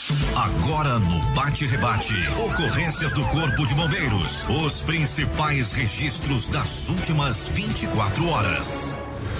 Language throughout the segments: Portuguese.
Agora no Bate-Rebate, ocorrências do Corpo de Bombeiros, os principais registros das últimas 24 horas.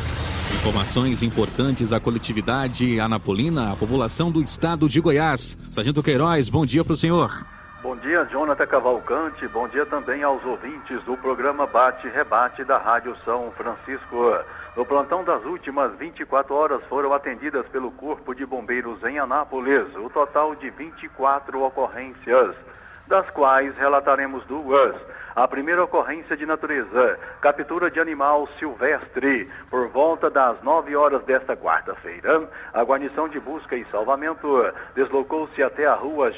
Informações importantes à coletividade anapolina, à população do estado de Goiás. Sargento Queiroz, bom dia para o senhor. Bom dia, Jonathan Cavalcante. Bom dia também aos ouvintes do programa Bate-Rebate da Rádio São Francisco. No plantão das últimas 24 horas foram atendidas pelo Corpo de Bombeiros em Anápolis o total de 24 ocorrências, das quais relataremos duas. A primeira ocorrência de natureza, captura de animal silvestre. Por volta das 9 horas desta quarta-feira, a guarnição de busca e salvamento deslocou-se até a rua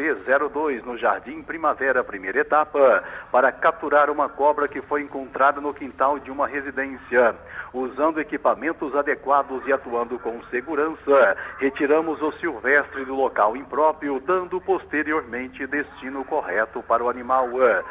JP02, no Jardim Primavera, primeira etapa, para capturar uma cobra que foi encontrada no quintal de uma residência. Usando equipamentos adequados e atuando com segurança, retiramos o silvestre do local impróprio, dando posteriormente destino correto para o animal.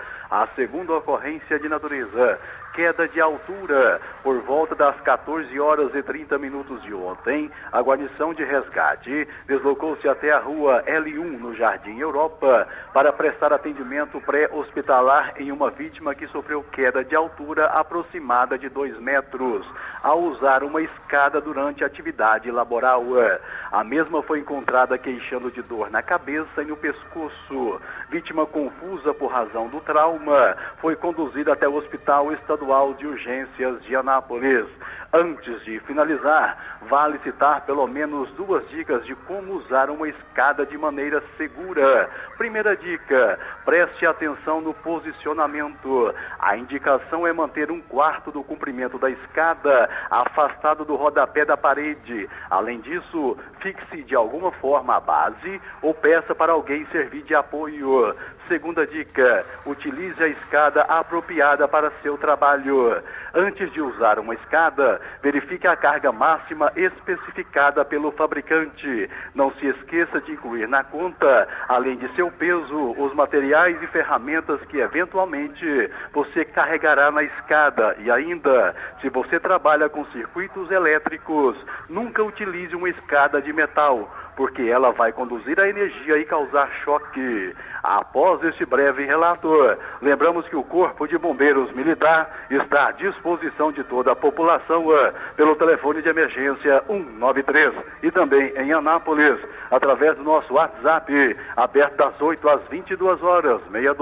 A segunda ocorrência de natureza, queda de altura. Por volta das 14 horas e 30 minutos de ontem, a guarnição de resgate deslocou-se até a rua L1, no Jardim Europa, para prestar atendimento pré-hospitalar em uma vítima que sofreu queda de altura aproximada de 2 metros, ao usar uma escada durante a atividade laboral. A mesma foi encontrada queixando de dor na cabeça e no pescoço. Vítima confusa por razão do trauma, foi conduzida até o Hospital Estadual de Urgências de Anápolis. Antes de finalizar, vale citar pelo menos 2 dicas de como usar uma escada de maneira segura. Primeira dica, preste atenção no posicionamento. A indicação é manter 1/4 do comprimento da escada afastado do rodapé da parede. Além disso, fixe de alguma forma a base ou peça para alguém servir de apoio. Segunda dica, utilize a escada apropriada para seu trabalho. Antes de usar uma escada, verifique a carga máxima especificada pelo fabricante. Não se esqueça de incluir na conta, além de seu peso, os materiais e ferramentas que eventualmente você carregará na escada. E ainda, se você trabalha com circuitos elétricos, nunca utilize uma escada de metal, porque ela vai conduzir a energia e causar choque. Após este breve relato, lembramos que o Corpo de Bombeiros Militar está à disposição de toda a população pelo telefone de emergência 193 e também em Anápolis, através do nosso WhatsApp, aberto das 8 às 22 horas,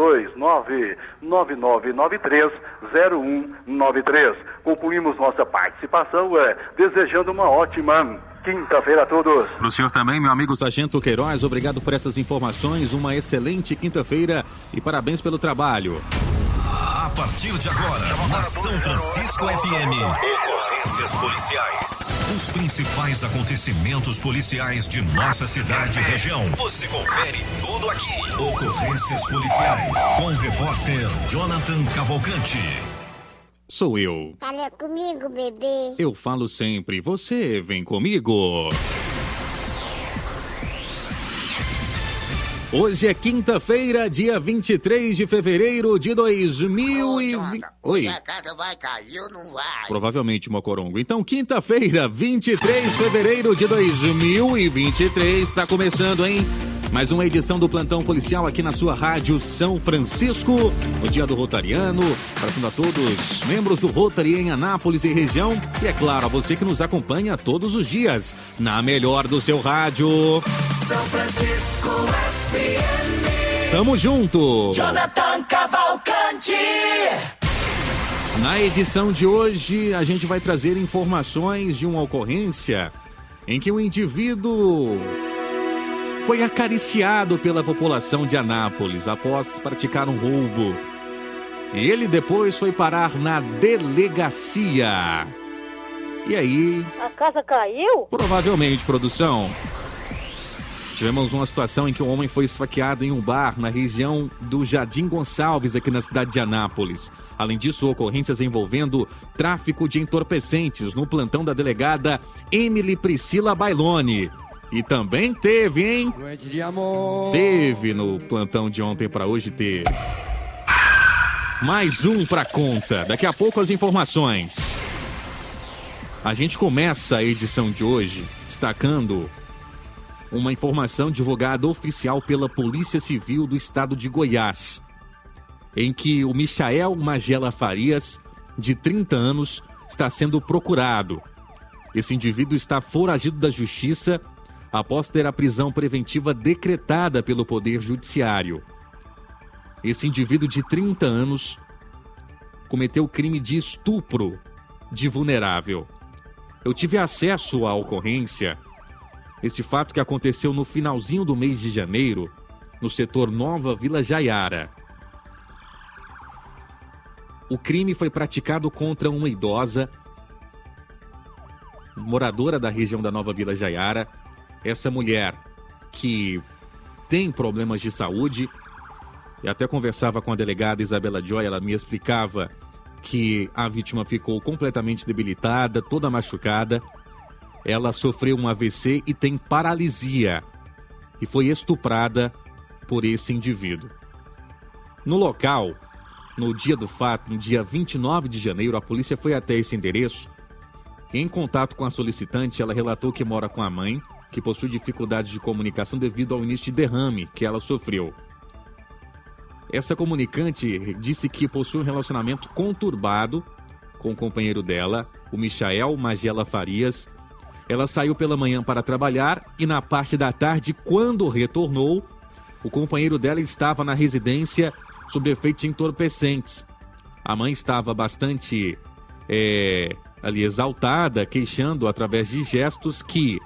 62999930193. Concluímos nossa participação desejando uma ótima quinta-feira a todos. Para o senhor também, meu amigo Sargento Queiroz, obrigado por essas informações, uma excelente quinta-feira e parabéns pelo trabalho. A partir de agora, na São Francisco FM, ocorrências policiais. Os principais acontecimentos policiais de nossa cidade e região. Você confere tudo aqui. Ocorrências policiais, com o repórter Jonathan Cavalcante. Sou eu. Fala comigo, bebê. Eu falo sempre, você vem comigo. Hoje é quinta-feira, dia 23 de fevereiro de 2020. Oi. A casa vai cair ou não vai? Provavelmente, Mocorongo. Então, quinta-feira, 23 de fevereiro de 2023. Está começando, hein? Mais uma edição do Plantão Policial aqui na sua Rádio São Francisco. O dia do Rotariano. Abraçando a todos membros do Rotary em Anápolis e região. E é claro, a você que nos acompanha todos os dias na melhor do seu rádio. São Francisco FM. Tamo junto. Jonathan Cavalcante. Na edição de hoje, a gente vai trazer informações de uma ocorrência em que um indivíduo foi acariciado pela população de Anápolis após praticar um roubo. E ele depois foi parar na delegacia. E aí... A casa caiu? Provavelmente, produção. Tivemos uma situação em que um homem foi esfaqueado em um bar na região do Jardim Gonçalves, aqui na cidade de Anápolis. Além disso, ocorrências envolvendo tráfico de entorpecentes no plantão da delegada Emily Priscila Bailone. E também teve, hein? Noite de amor. Teve no plantão de ontem para hoje ter. Mais um pra conta. Daqui a pouco as informações. A gente começa a edição de hoje destacando uma informação divulgada oficial pela Polícia Civil do Estado de Goiás, em que o Michael Magela Farias, de 30 anos, está sendo procurado. Esse indivíduo está foragido da Justiça após ter a prisão preventiva decretada pelo Poder Judiciário. Esse indivíduo de 30 anos cometeu o crime de estupro de vulnerável. Eu tive acesso à ocorrência, esse fato que aconteceu no finalzinho do mês de janeiro, no setor Nova Vila Jaiara. O crime foi praticado contra uma idosa, moradora da região da Nova Vila Jaiara. Essa mulher que tem problemas de saúde, e até conversava com a delegada Isabela Joy, ela me explicava que a vítima ficou completamente debilitada, toda machucada. Ela sofreu um AVC e tem paralisia e foi estuprada por esse indivíduo. No local, no dia do fato, no dia 29 de janeiro, a polícia foi até esse endereço. Em contato com a solicitante, ela relatou que mora com a mãe, que possui dificuldades de comunicação devido ao início de derrame que ela sofreu. Essa comunicante disse que possui um relacionamento conturbado com o companheiro dela, o Michael Magela Farias. Ela saiu pela manhã para trabalhar e na parte da tarde, quando retornou, o companheiro dela estava na residência sob efeitos de entorpecentes. A mãe estava bastante ali exaltada, queixando através de gestos que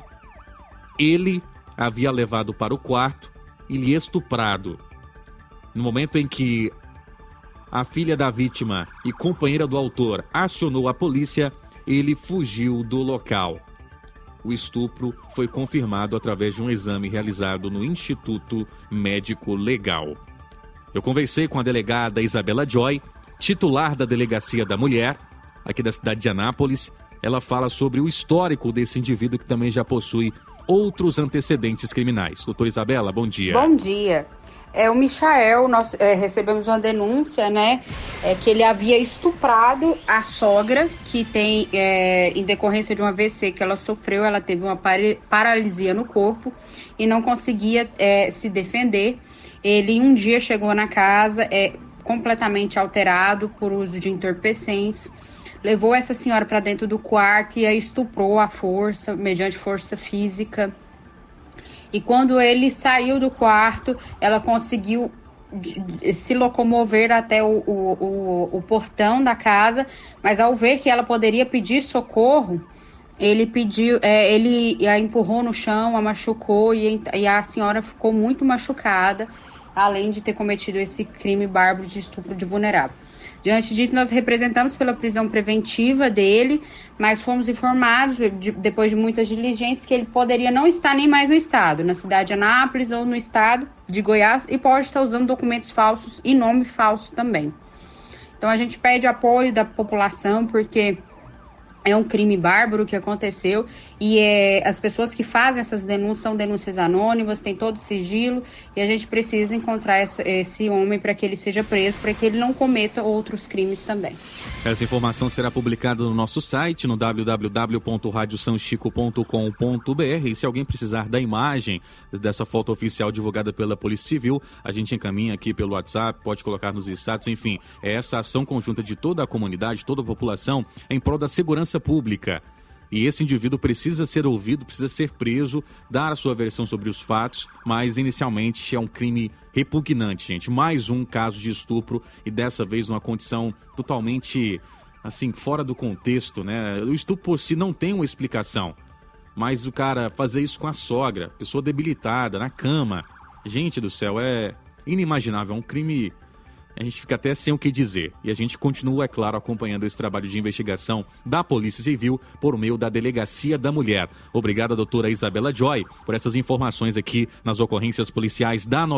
ele havia levado para o quarto e lhe estuprado. No momento em que a filha da vítima e companheira do autor acionou a polícia, ele fugiu do local. O estupro foi confirmado através de um exame realizado no Instituto Médico Legal. Eu conversei com a delegada Isabela Joy, titular da Delegacia da Mulher, aqui da cidade de Anápolis. Ela fala sobre o histórico desse indivíduo que também já possui outros antecedentes criminais. Doutora Isabela, bom dia. Bom dia. O Michael, nós recebemos uma denúncia, né, que ele havia estuprado a sogra, que tem, em decorrência de um AVC que ela sofreu, ela teve uma paralisia no corpo e não conseguia se defender. Ele um dia chegou na casa completamente alterado por uso de entorpecentes, levou essa senhora para dentro do quarto e a estuprou à força, mediante força física. E quando ele saiu do quarto, ela conseguiu se locomover até o portão da casa, mas ao ver que ela poderia pedir socorro, ele a empurrou no chão, a machucou e a senhora ficou muito machucada, além de ter cometido esse crime bárbaro de estupro de vulnerável. Diante disso, nós representamos pela prisão preventiva dele, mas fomos informados, depois de muitas diligências, que ele poderia não estar nem mais no estado, na cidade de Anápolis ou no estado de Goiás, e pode estar usando documentos falsos e nome falso também. Então, a gente pede apoio da população, porque é um crime bárbaro que aconteceu e as pessoas que fazem essas denúncias são denúncias anônimas, tem todo sigilo e a gente precisa encontrar esse homem para que ele seja preso, para que ele não cometa outros crimes também. Essa informação será publicada no nosso site, no www.radiosanchico.com.br, e se alguém precisar da imagem dessa foto oficial divulgada pela Polícia Civil, a gente encaminha aqui pelo WhatsApp, pode colocar nos status, enfim, é essa ação conjunta de toda a comunidade, toda a população, em prol da segurança pública. E esse indivíduo precisa ser ouvido, precisa ser preso, dar a sua versão sobre os fatos, mas inicialmente é um crime repugnante, gente. Mais um caso de estupro e dessa vez numa condição totalmente, assim, fora do contexto, né? O estupro por si não tem uma explicação, mas o cara fazer isso com a sogra, pessoa debilitada, na cama, gente do céu, é inimaginável, é um crime. A gente fica até sem o que dizer. E a gente continua, é claro, acompanhando esse trabalho de investigação da Polícia Civil por meio da Delegacia da Mulher. Obrigado, doutora Isabela Joy, por essas informações aqui nas ocorrências policiais da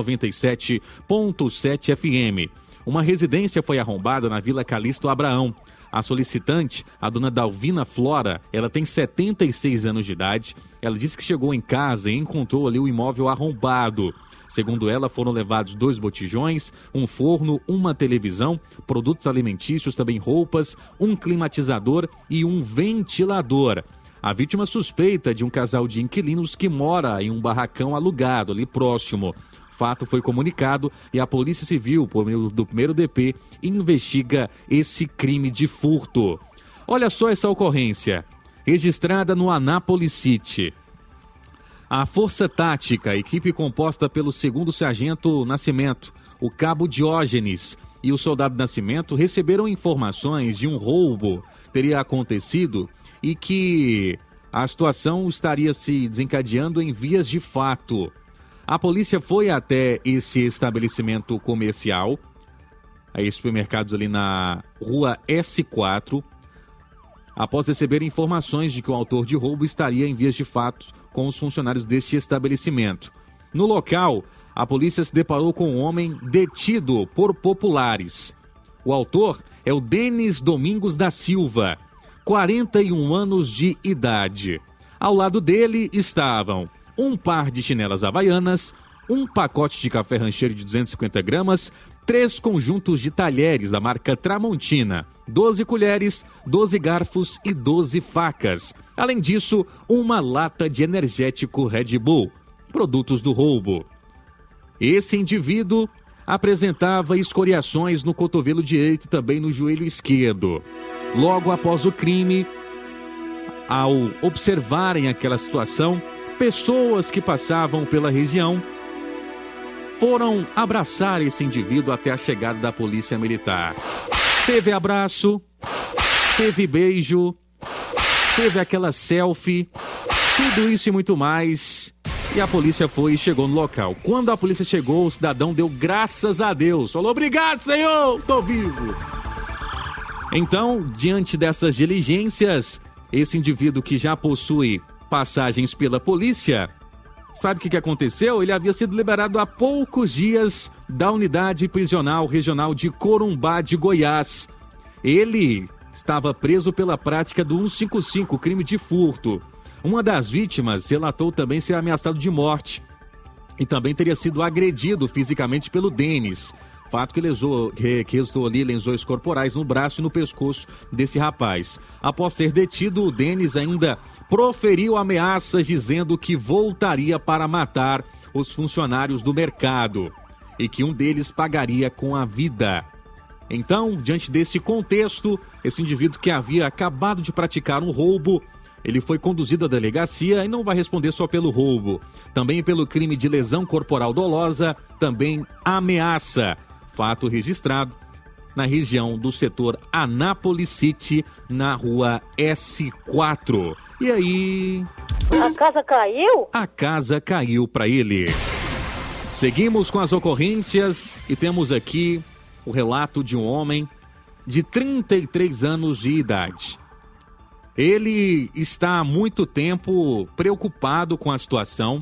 97.7 FM. Uma residência foi arrombada na Vila Calixto Abraão. A solicitante, a dona Dalvina Flora, ela tem 76 anos de idade. Ela disse que chegou em casa e encontrou ali o imóvel arrombado. Segundo ela, foram levados 2 botijões, um forno, uma televisão, produtos alimentícios, também roupas, um climatizador e um ventilador. A vítima suspeita de um casal de inquilinos que mora em um barracão alugado ali próximo. O fato foi comunicado e a Polícia Civil, por meio do 1º DP, investiga esse crime de furto. Olha só essa ocorrência, registrada no Anápolis City. A Força Tática, equipe composta pelo 2º Sargento Nascimento, o Cabo Diógenes e o Soldado Nascimento receberam informações de um roubo que teria acontecido e que a situação estaria se desencadeando em vias de fato. A polícia foi até esse estabelecimento comercial, aí supermercados ali na rua S4, após receber informações de que o autor de roubo estaria em vias de fato com os funcionários deste estabelecimento. No local, a polícia se deparou com um homem detido por populares. O autor é o Denis Domingos da Silva, 41 anos de idade. Ao lado dele estavam um par de chinelas havaianas, um pacote de café rancheiro de 250 gramas, 3 conjuntos de talheres da marca Tramontina, 12 colheres, 12 garfos e 12 facas. Além disso, uma lata de energético Red Bull, produtos do roubo. Esse indivíduo apresentava escoriações no cotovelo direito e também no joelho esquerdo. Logo após o crime, ao observarem aquela situação, pessoas que passavam pela região foram abraçar esse indivíduo até a chegada da polícia militar. Teve abraço, teve beijo, teve aquela selfie, tudo isso e muito mais. E a polícia foi e chegou no local. Quando a polícia chegou, o cidadão deu graças a Deus. Falou, obrigado, Senhor, tô vivo. Então, diante dessas diligências, esse indivíduo que já possui passagens pela polícia, sabe o que aconteceu? Ele havia sido liberado há poucos dias da unidade prisional regional de Corumbá de Goiás. Ele estava preso pela prática do 155, crime de furto. Uma das vítimas relatou também ser ameaçado de morte e também teria sido agredido fisicamente pelo Denis. Fato que resultou ali lesões corporais no braço e no pescoço desse rapaz. Após ser detido, o Denis ainda proferiu ameaças dizendo que voltaria para matar os funcionários do mercado e que um deles pagaria com a vida. Então, diante desse contexto, esse indivíduo que havia acabado de praticar um roubo, ele foi conduzido à delegacia e não vai responder só pelo roubo, também pelo crime de lesão corporal dolosa, também ameaça. Fato registrado na região do setor Anápolis City, na rua S4. E aí... A casa caiu? A casa caiu para ele. Seguimos com as ocorrências e temos aqui o relato de um homem de 33 anos de idade. Ele está há muito tempo preocupado com a situação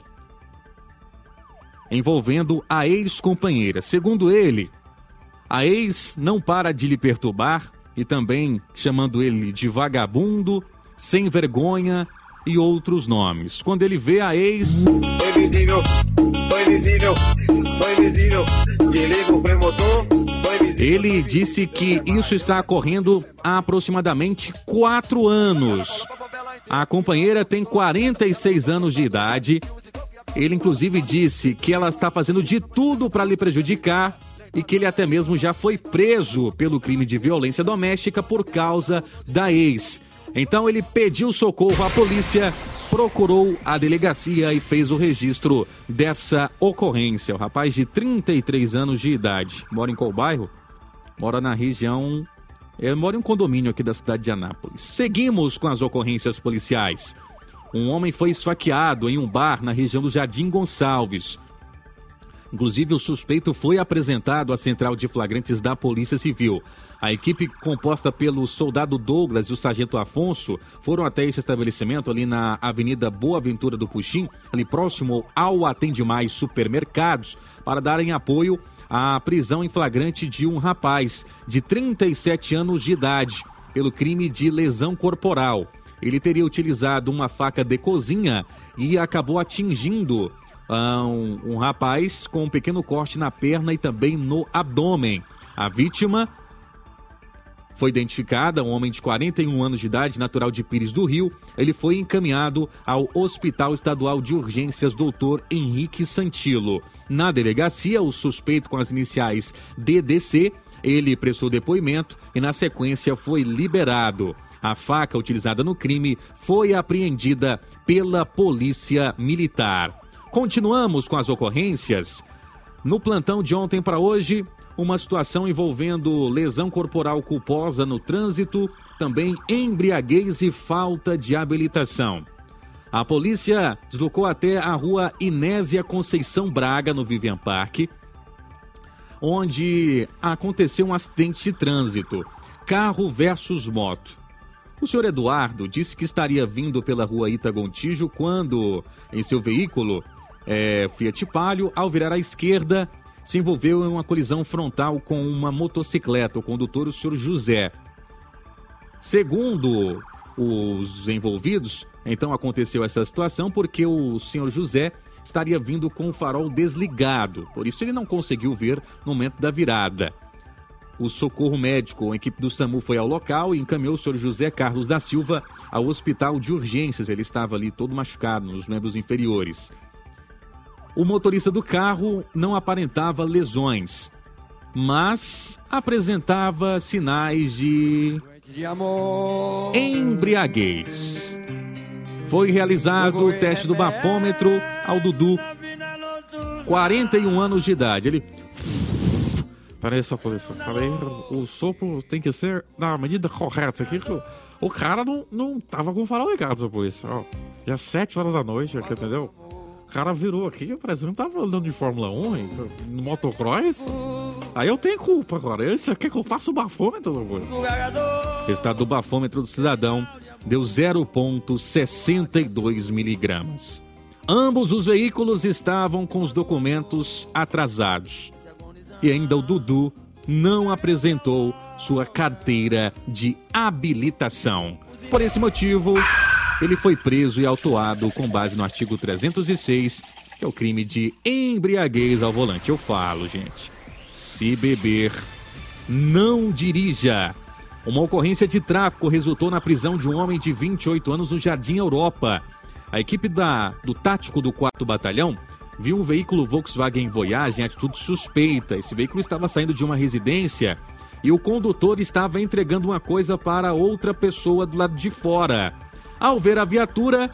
envolvendo a ex-companheira. Segundo ele, a ex não para de lhe perturbar e também chamando ele de vagabundo, sem vergonha e outros nomes. Quando ele vê a ex... Ele disse que isso está ocorrendo há aproximadamente 4 anos. A companheira tem 46 anos de idade. Ele inclusive disse que ela está fazendo de tudo para lhe prejudicar e que ele até mesmo já foi preso pelo crime de violência doméstica por causa da ex. Então ele pediu socorro à polícia, procurou a delegacia e fez o registro dessa ocorrência. O rapaz de 33 anos de idade, mora em qual bairro? Mora na região... mora em um condomínio aqui da cidade de Anápolis. Seguimos com as ocorrências policiais. Um homem foi esfaqueado em um bar na região do Jardim Gonçalves. Inclusive, o suspeito foi apresentado à central de flagrantes da Polícia Civil. A equipe, composta pelo soldado Douglas e o sargento Afonso, foram até esse estabelecimento ali na Avenida Boa Ventura do Puxim, ali próximo ao Atende Mais Supermercados, para darem apoio à prisão em flagrante de um rapaz de 37 anos de idade, pelo crime de lesão corporal. Ele teria utilizado uma faca de cozinha e acabou atingindo um rapaz com um pequeno corte na perna e também no abdômen. A vítima Foi identificada um homem de 41 anos de idade, natural de Pires do Rio. Ele foi encaminhado ao Hospital Estadual de Urgências Dr. Henrique Santilo. Na delegacia, o suspeito com as iniciais DDC, ele prestou depoimento e na sequência foi liberado. A faca utilizada no crime foi apreendida pela Polícia Militar. Continuamos com as ocorrências. No plantão de ontem para hoje, uma situação envolvendo lesão corporal culposa no trânsito, também embriaguez e falta de habilitação. A polícia deslocou até a rua Inésia Conceição Braga, no Vivian Park, onde aconteceu um acidente de trânsito, carro versus moto. O senhor Eduardo disse que estaria vindo pela rua Itagontijo quando, em seu veículo, Fiat Palio, ao virar à esquerda, se envolveu em uma colisão frontal com uma motocicleta. O condutor, o senhor José. Segundo os envolvidos, então aconteceu essa situação porque o senhor José estaria vindo com o farol desligado. Por isso ele não conseguiu ver no momento da virada. O socorro médico, a equipe do SAMU foi ao local e encaminhou o senhor José Carlos da Silva ao hospital de urgências. Ele estava ali todo machucado nos membros inferiores. O motorista do carro não aparentava lesões, mas apresentava sinais de embriaguez. Foi realizado o teste do bafômetro ao Dudu, 41 anos de idade. Ele... Peraí, só polícia. Peraí, o sopro tem que ser na medida correta. Aqui, o cara não tava com o farol ligado, sua polícia. Ó, já 7 horas da noite, aqui, entendeu? O cara virou aqui, parece que não tava andando de Fórmula 1, hein? No motocross. Aí eu tenho culpa agora. Você quer que eu faça o bafômetro? O resultado do bafômetro do cidadão deu 0,62 miligramas. Ambos os veículos estavam com os documentos atrasados. E ainda o Dudu não apresentou sua carteira de habilitação. Por esse motivo, ele foi preso e autuado com base no artigo 306, que é o crime de embriaguez ao volante. Eu falo, gente, se beber, não dirija. Uma ocorrência de tráfico resultou na prisão de um homem de 28 anos no Jardim Europa. A equipe do tático do 4º Batalhão viu um veículo Volkswagen Voyage em atitude suspeita. Esse veículo estava saindo de uma residência e o condutor estava entregando uma coisa para outra pessoa do lado de fora. Ao ver a viatura,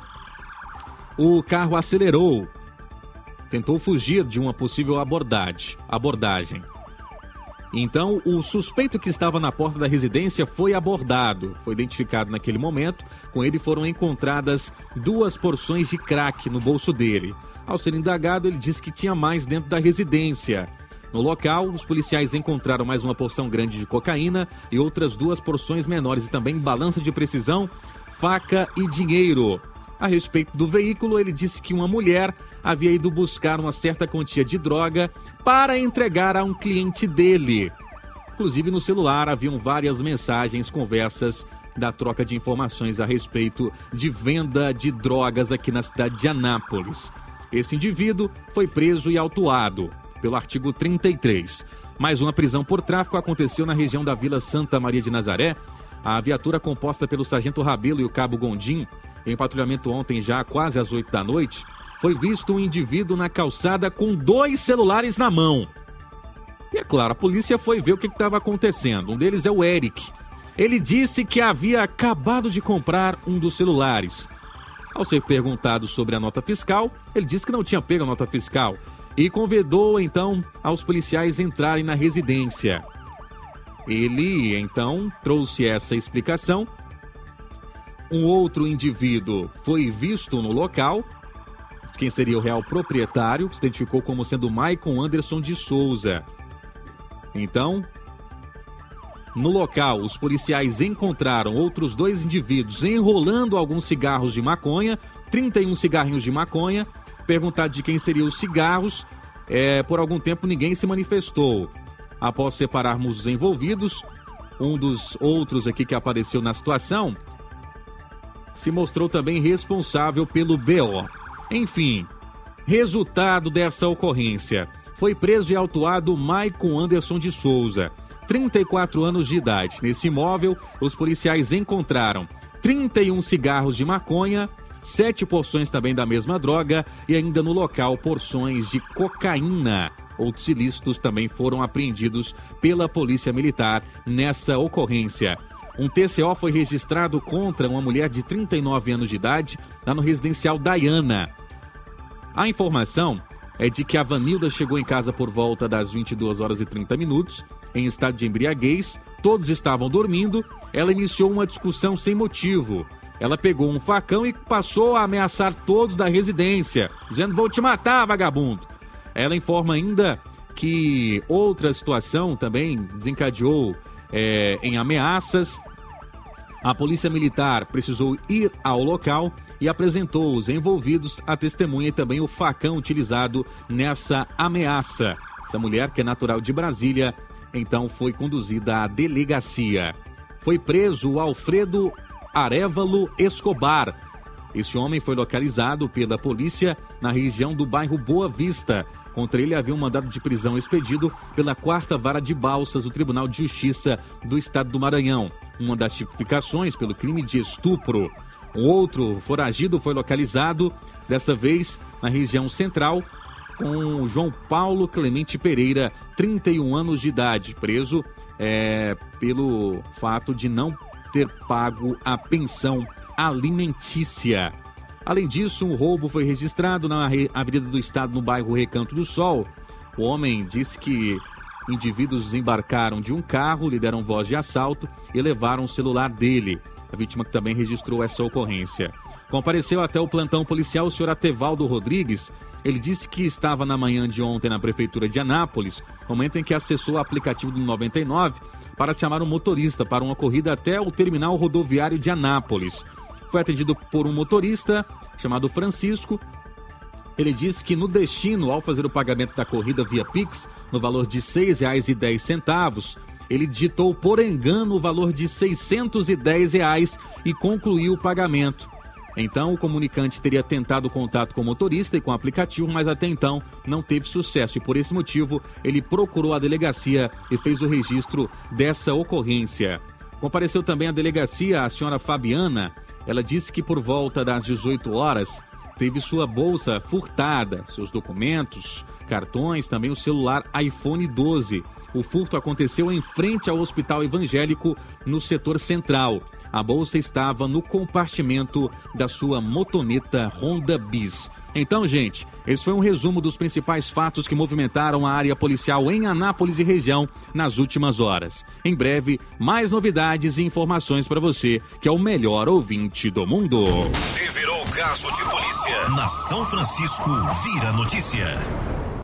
o carro acelerou. Tentou fugir de uma possível abordagem. Então, o suspeito que estava na porta da residência foi abordado. Foi identificado naquele momento. Com ele foram encontradas 2 porções de crack no bolso dele. Ao ser indagado, ele disse que tinha mais dentro da residência. No local, os policiais encontraram mais uma porção grande de cocaína e outras 2 porções menores e também balança de precisão, faca e dinheiro. A respeito do veículo, ele disse que uma mulher havia ido buscar uma certa quantia de droga para entregar a um cliente dele. Inclusive, no celular haviam várias mensagens, conversas da troca de informações a respeito de venda de drogas aqui na cidade de Anápolis. Esse indivíduo foi preso e autuado pelo artigo 33. Mais uma prisão por tráfico aconteceu na região da Vila Santa Maria de Nazaré. A viatura composta pelo Sargento Rabelo e o Cabo Gondim, em patrulhamento ontem já quase às 8 da noite, foi visto um indivíduo na calçada com 2 celulares na mão. E é claro, a polícia foi ver o que estava acontecendo. Um deles é o Eric. Ele disse que havia acabado de comprar um dos celulares. Ao ser perguntado sobre a nota fiscal, ele disse que não tinha pego a nota fiscal e convidou, então, aos policiais entrarem na residência. Ele, então, trouxe essa explicação. Um outro indivíduo foi visto no local. Quem seria o real proprietário se identificou como sendo Maicon Anderson de Souza. Então, no local, os policiais encontraram outros 2 indivíduos enrolando alguns cigarros de maconha, 31 cigarrinhos de maconha. Perguntado de quem seriam os cigarros, por algum tempo ninguém se manifestou. Após separarmos os envolvidos, um dos outros aqui que apareceu na situação se mostrou também responsável pelo BO. Enfim, resultado dessa ocorrência: foi preso e autuado Maicon Anderson de Souza. 34 anos de idade. Nesse imóvel, os policiais encontraram 31 cigarros de maconha, 7 porções também da mesma droga e ainda no local porções de cocaína. Outros ilícitos também foram apreendidos pela Polícia Militar nessa ocorrência. Um TCO foi registrado contra uma mulher de 39 anos de idade lá no residencial Diana. A informação é de que a Vanilda chegou em casa por volta das 22 horas e 30 minutos, em estado de embriaguez, todos estavam dormindo, ela iniciou uma discussão sem motivo. Ela pegou um facão e passou a ameaçar todos da residência, dizendo: "Vou te matar, vagabundo." Ela informa ainda que outra situação também desencadeou em ameaças. A Polícia Militar precisou ir ao local e apresentou os envolvidos, a testemunha e também o facão utilizado nessa ameaça. Essa mulher, que é natural de Brasília, então foi conduzida à delegacia. Foi preso o Alfredo Arévalo Escobar. Este homem foi localizado pela polícia na região do bairro Boa Vista. Contra ele havia um mandado de prisão expedido pela 4ª Vara de Balsas do Tribunal de Justiça do Estado do Maranhão. Uma das tipificações pelo crime de estupro. Um outro foragido foi localizado, dessa vez na região central, com João Paulo Clemente Pereira, 31 anos de idade, preso pelo fato de não ter pago a pensão alimentícia. Além disso, um roubo foi registrado na Avenida do Estado, no bairro Recanto do Sol. O homem disse que indivíduos desembarcaram de um carro, lhe deram voz de assalto e levaram o celular dele. A vítima que também registrou essa ocorrência. Compareceu até o plantão policial o senhor Atevaldo Rodrigues. Ele disse que estava na manhã de ontem na Prefeitura de Anápolis, momento em que acessou o aplicativo do 99 para chamar um motorista para uma corrida até o terminal rodoviário de Anápolis. Foi atendido por um motorista chamado Francisco. Ele disse que no destino, ao fazer o pagamento da corrida via Pix, no valor de R$ 6,10, ele digitou por engano o valor de R$ 610 e concluiu o pagamento. Então, o comunicante teria tentado contato com o motorista e com o aplicativo, mas até então não teve sucesso. E por esse motivo, ele procurou a delegacia e fez o registro dessa ocorrência. Compareceu também à delegacia a senhora Fabiana. Ela disse que por volta das 18 horas teve sua bolsa furtada, seus documentos, cartões, também o celular iPhone 12. O furto aconteceu em frente ao Hospital Evangélico, no setor central. A bolsa estava no compartimento da sua motoneta Honda Bis. Então, gente, esse foi um resumo dos principais fatos que movimentaram a área policial em Anápolis e região nas últimas horas. Em breve, mais novidades e informações para você, que é o melhor ouvinte do mundo. Se virou caso de polícia, na São Francisco vira notícia.